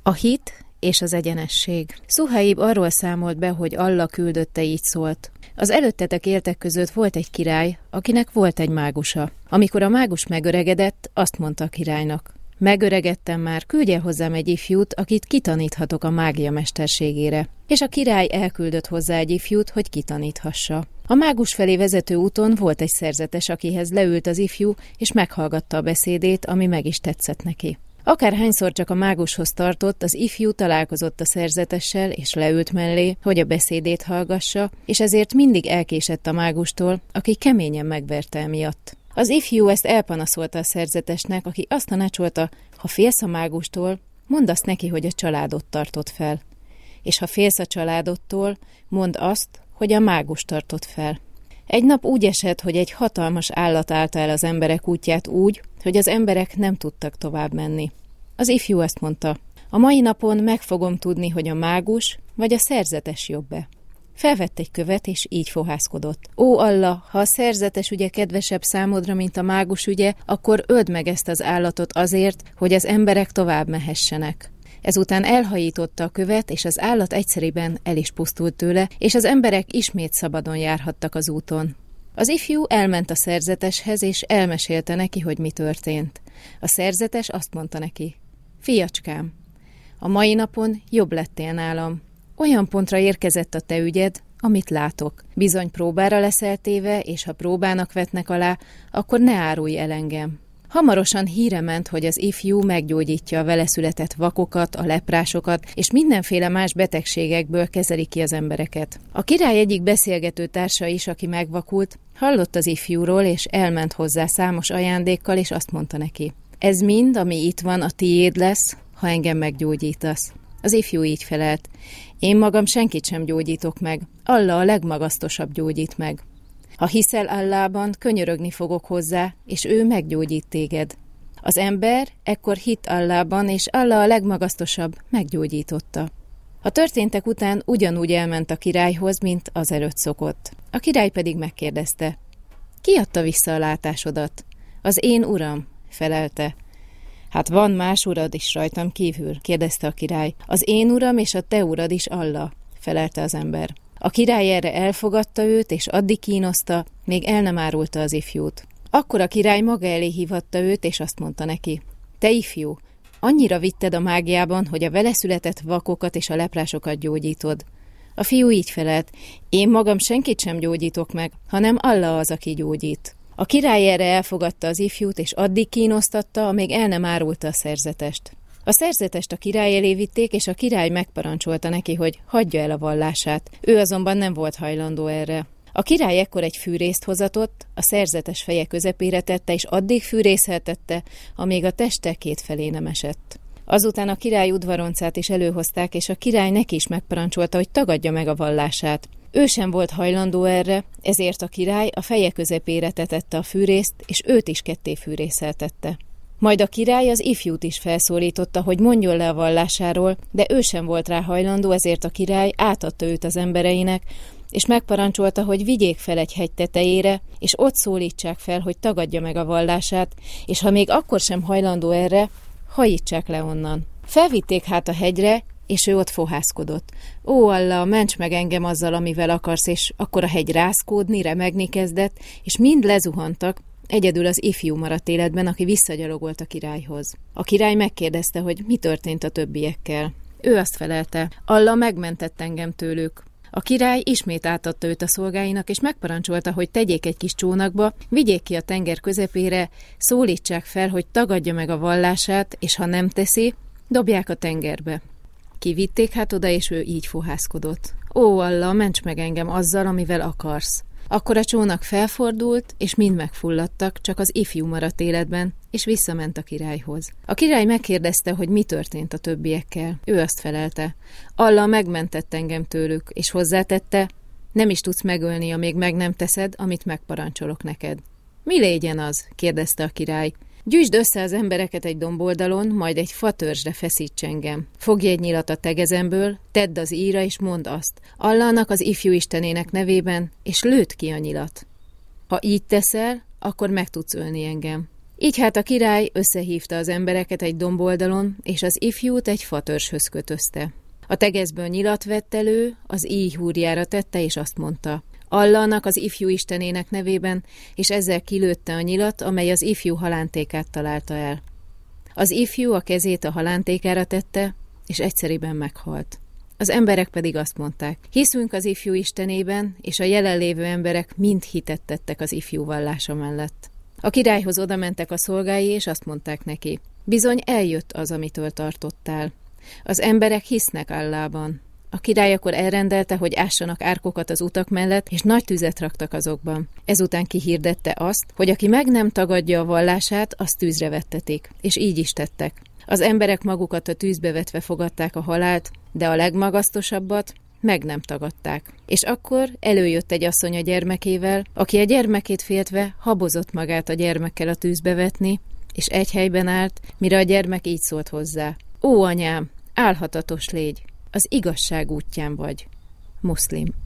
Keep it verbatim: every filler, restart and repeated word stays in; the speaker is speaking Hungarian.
A hit és az egyenesség. Szuhaib arról számolt be, hogy Allah küldötte, így szólt: az előttetek éltek között volt egy király, akinek volt egy mágusa. Amikor a mágus megöregedett, azt mondta a királynak: megöregedtem már, küldje hozzám egy ifjút, akit kitaníthatok a mágia mesterségére. És a király elküldött hozzá egy ifjút, hogy kitaníthassa. A mágus felé vezető úton volt egy szerzetes, akihez leült az ifjú, és meghallgatta a beszédét, ami meg is tetszett neki. Akárhányszor csak a mágushoz tartott, az ifjú találkozott a szerzetessel, és leült mellé, hogy a beszédét hallgassa, és ezért mindig elkésett a mágustól, aki keményen megverte emiatt. Az ifjú ezt elpanaszolta a szerzetesnek, aki azt tanácsolta: ha félsz a mágustól, mondd azt neki, hogy a családot tartott fel. És ha félsz a családodtól, mondd azt, hogy a mágus tartott fel. Egy nap úgy esett, hogy egy hatalmas állat állta el az emberek útját úgy, hogy az emberek nem tudtak tovább menni. Az ifjú azt mondta: a mai napon meg fogom tudni, hogy a mágus vagy a szerzetes jobb-e. Felvett egy követ, és így fohászkodott: ó Allah, ha a szerzetes ügye kedvesebb számodra, mint a mágus ügye, akkor öld meg ezt az állatot azért, hogy az emberek tovább mehessenek. Ezután elhajította a követ, és az állat egyszeriben el is pusztult tőle, és az emberek ismét szabadon járhattak az úton. Az ifjú elment a szerzeteshez, és elmesélte neki, hogy mi történt. A szerzetes azt mondta neki: fiacskám, a mai napon jobb lettél nálam. Olyan pontra érkezett a te ügyed, amit látok. Bizony próbára leszel téve, és ha próbának vetnek alá, akkor ne árulj el engem. Hamarosan híre ment, hogy az ifjú meggyógyítja a vele született vakokat, a leprásokat, és mindenféle más betegségekből kezeli ki az embereket. A király egyik beszélgető társa is, aki megvakult, hallott az ifjúról, és elment hozzá számos ajándékkal, és azt mondta neki: ez mind, ami itt van, a tiéd lesz, ha engem meggyógyítasz. Az ifjú így felelt: én magam senkit sem gyógyítok meg, Allah a legmagasztosabb gyógyít meg. Ha hiszel Allahban, könyörögni fogok hozzá, és ő meggyógyít téged. Az ember ekkor hitt Allahban, és Allah a legmagasztosabb meggyógyította. A történtek után ugyanúgy elment a királyhoz, mint azelőtt szokott. A király pedig megkérdezte: ki adta vissza a látásodat? Az én uram, felelte. Hát van más urad is rajtam kívül, kérdezte a király. Az én uram és a te urad is Allah, felelte az ember. A király erre elfogadta őt, és addig kínoszta, még el nem árulta az ifjút. Akkor a király maga elé hívatta őt, és azt mondta neki: te ifjú, annyira vitted a mágiában, hogy a vele született vakokat és a leprásokat gyógyítod. A fiú így felelt: én magam senkit sem gyógyítok meg, hanem Allah az, aki gyógyít. A király erre elfogadta az ifjút, és addig kínosztatta, amíg el nem árulta a szerzetest. A szerzetest a király elé vitték, és a király megparancsolta neki, hogy hagyja el a vallását. Ő azonban nem volt hajlandó erre. A király ekkor egy fűrészt hozatott, a szerzetes feje közepére tette, és addig fűrészeltette, amíg a teste két felé nem esett. Azután a király udvaroncát is előhozták, és a király neki is megparancsolta, hogy tagadja meg a vallását. Ő sem volt hajlandó erre, ezért a király a feje közepére tetette a fűrészt, és őt is ketté fűrészeltette. Majd a király az ifjút is felszólította, hogy mondjon le a vallásáról, de ő sem volt rá hajlandó, ezért a király átadta őt az embereinek, és megparancsolta, hogy vigyék fel egy hegy tetejére, és ott szólítsák fel, hogy tagadja meg a vallását, és ha még akkor sem hajlandó erre, hajítsák le onnan. Felvitték hát a hegyre, és ő ott fohászkodott. Ó, Allah, ments meg engem azzal, amivel akarsz, és akkor a hegy rázkódni, remegni kezdett, és mind lezuhantak, egyedül az ifjú maradt életben, aki visszagyalogolt a királyhoz. A király megkérdezte, hogy mi történt a többiekkel. Ő azt felelte: Allah megmentett engem tőlük. A király ismét átadta őt a szolgáinak, és megparancsolta, hogy tegyék egy kis csónakba, vigyék ki a tenger közepére, szólítsák fel, hogy tagadja meg a vallását, és ha nem teszi, dobják a tengerbe. Kivitték hát oda, és ő így fohászkodott. Ó, Allah, ments meg engem azzal, amivel akarsz. Akkor a csónak felfordult, és mind megfulladtak, csak az ifjú maradt életben, és visszament a királyhoz. A király megkérdezte, hogy mi történt a többiekkel. Ő azt felelte: Allah megmentett engem tőlük, és hozzátette: nem is tudsz megölni, amíg meg nem teszed, amit megparancsolok neked. Mi légyen az? kérdezte a király. Gyűjtsd össze az embereket egy domboldalon, majd egy fatörzsre feszíts engem. Fogj egy nyilat a tegezemből, tedd az íjra, és mondd azt: Allahnak az ifjú istenének nevében, és lőd ki a nyilat. Ha így teszel, akkor meg tudsz ölni engem. Így hát a király összehívta az embereket egy domboldalon, és az ifjút egy fatörzshöz kötözte. A tegezből nyilat vett elő, az íj húrjára tette, és azt mondta: Allahnak, az ifjú istenének nevében, és ezzel kilőtte a nyilat, amely az ifjú halántékát találta el. Az ifjú a kezét a halántékára tette, és egyszeriben meghalt. Az emberek pedig azt mondták: hiszünk az ifjú istenében, és a jelenlévő emberek mind hitet tettek az ifjú vallása mellett. A királyhoz odamentek a szolgái, és azt mondták neki: bizony eljött az, amitől tartottál. Az emberek hisznek Allahban. A király akkor elrendelte, hogy ássanak árkokat az utak mellett, és nagy tüzet raktak azokban. Ezután kihirdette azt, hogy aki meg nem tagadja a vallását, azt tűzre vettetik, és így is tettek. Az emberek magukat a tűzbe vetve fogadták a halált, de a legmagasztosabbat meg nem tagadták. És akkor előjött egy asszony a gyermekével, aki a gyermekét féltve habozott magát a gyermekkel a tűzbe vetni, és egy helyben állt, mire a gyermek így szólt hozzá: Ó, anyám, álhatatos légy, az igazság útján vagy. Muszlim.